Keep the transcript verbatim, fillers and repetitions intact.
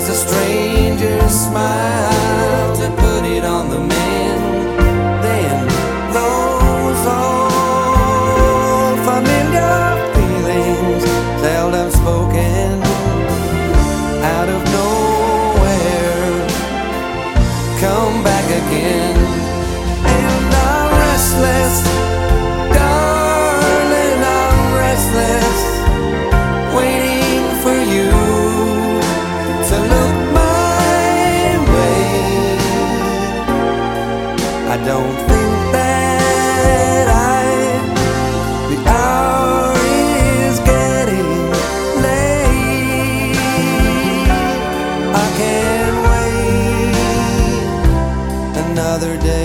is a stranger's smile to put it on the mend. Then those old familiar feelings, seldom spoken, out of nowhere, come back again. And I'm restless, darling, I'm restless, waiting for you to look my way. I don't think that I, the hour is getting late. I can't wait another day.